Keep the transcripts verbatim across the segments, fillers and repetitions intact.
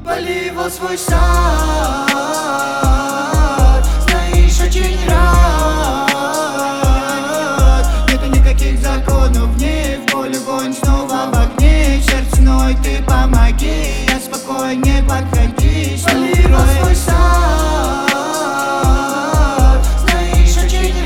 Пали его свой сад, знаешь, очень рад. Нету никаких законов, не в поле гонь, снова в огне. Сердце ноет, ты помоги, я спокойнее подходи. Пали его свой сад, знаешь, очень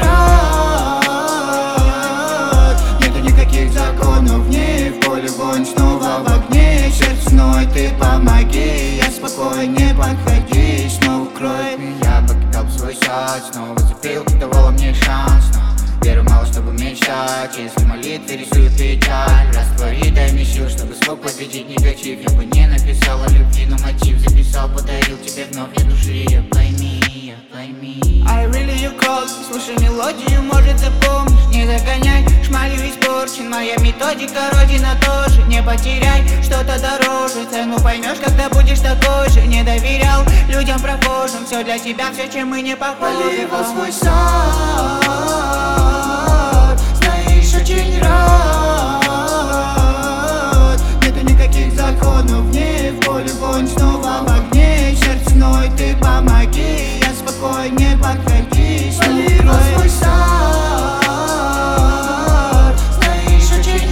рад. Нету никаких законов, не в поле гонь, снова в огне. Сердце ноет, ты помоги, я спокойнее подходи. Снова кроет меня, покидал свой сад. Снова зацепил, давала мне шанс, но веру мало, чтобы мечтать. Если молитвы рисуют печаль, раствори, дай мне сил, чтобы смог победить негатив. Я бы не написал о любви, но мотив записал, подарил тебе вновь для души. Я пойми, я пойми. I really you call, слушай мелодию, может запомнишь. Не догоняй, шмалью испорчен. Моя методика, родина тоже. Не потеряй что-то дороже. Цену поймешь, когда будешь такой же. Не доверял людям прохожим. Все для тебя, все, чем мы не похожи. Пали его свой сад, знаешь, очень рад. Нету никаких законов, не в поле гонь, снова в огне. Сердце ноет, ты помоги, я спокойнее подходи. Пали его свой сад, знаешь, очень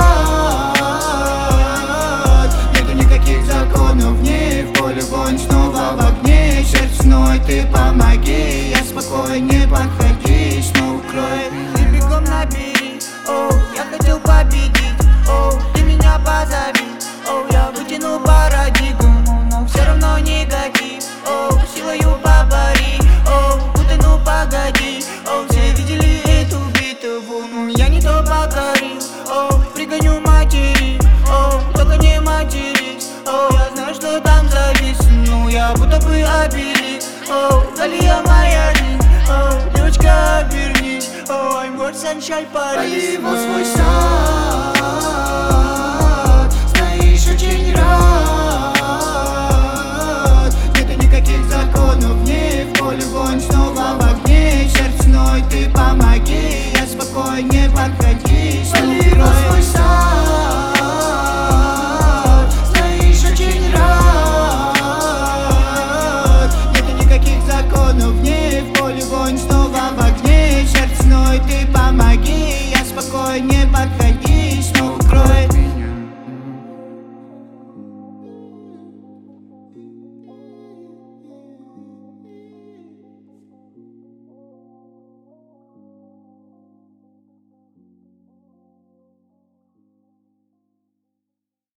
рад. Нету никаких законов, не в поле гонь, снова в огне. Сердце ноет, ты помоги, я спокойнее подходи. Снова кроет. Ты бегом набери, оу, я хотел победить, оу, ты меня позови, оу, я вытяну парадигму, но все равно негатив, оу, силою побори, оу, будто ну погоди, оу, все видели эту битву, ну я не то покорил, оу, пригоню матери, оу, только не матерись, оу, я знаю, что там завис, ну я будто бы обелик, оу, Галия моя жизнь, оу, девочка, обернись, oh, I'm worse than shy Пали Paris. его свой сад,